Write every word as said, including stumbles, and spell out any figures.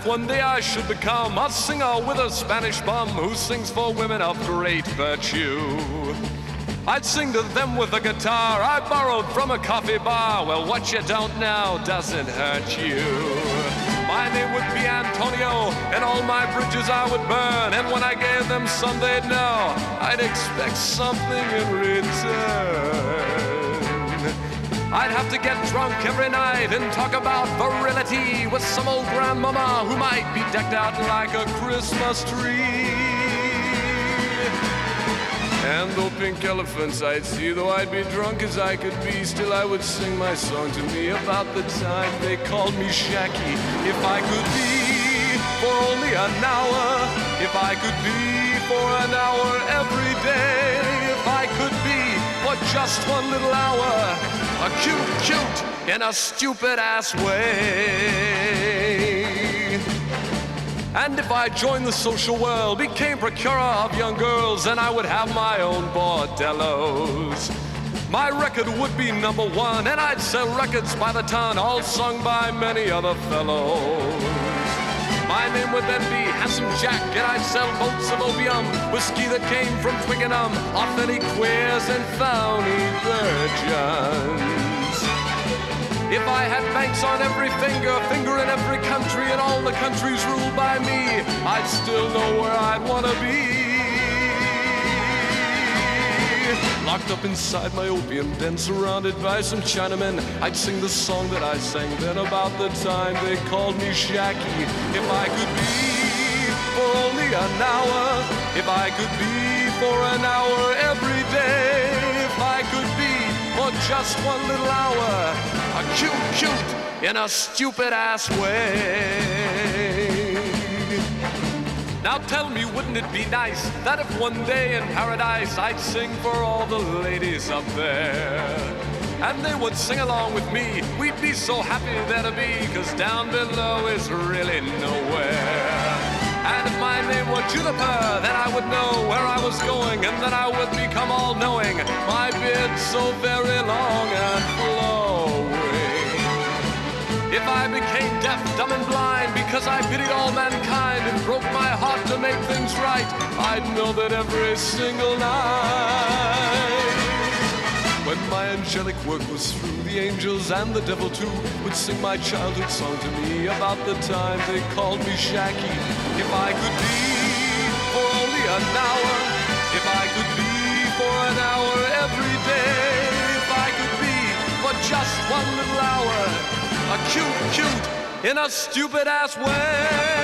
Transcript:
if one day I should become a singer with a Spanish bum who sings for women of great virtue, I'd sing to them with a guitar I borrowed from a coffee bar. Well, what you don't know doesn't hurt you. My name would be Antonio, and all my bridges I would burn. And when I gave them some they'd know, I'd expect something in return. I'd have to get drunk every night and talk about virility with some old grandmama who might be decked out like a Christmas tree. And though pink elephants I'd see, though I'd be drunk as I could be, still I would sing my song to me about the time they called me Shacky. If I could be for only an hour, if I could be for an hour every day, if I could be for just one little hour, a cute, cute in a stupid ass way. And if I joined the social world, became procurer of young girls, then I would have my own bordellos. My record would be number one, and I'd sell records by the ton, all sung by many other fellows. My name would then be Handsome Jack, and I'd sell boats of opium, whiskey that came from Twickenham, authentic queers and phony virgins. If I had banks on every finger, finger in every country, and all the countries ruled by me, I'd still know where I'd want to be. Locked up inside my opium den, surrounded by some Chinamen, I'd sing the song that I sang then about the time they called me Shacky. If I could be for only an hour, if I could be for an hour every day, if I could be for just one little hour, a cute, cute in a stupid ass way. Now tell me, wouldn't it be nice that if one day in paradise I'd sing for all the ladies up there, and they would sing along with me? We'd be so happy there to be, 'cause down below is really nowhere. And if my name were Juniper, then I would know where I was going, and then I would become all-knowing, my beard so very long and flowing. If I became deaf, dumb, and blind because I pitied all mankind and broke my heart to make things right, I'd know that every single night, when my angelic work was through, the angels and the devil too would sing my childhood song to me about the time they called me Shacky. If I could be for only an hour, if I could be for an hour every day, if I could be for just one little hour, a cute, cute in a stupid ass way.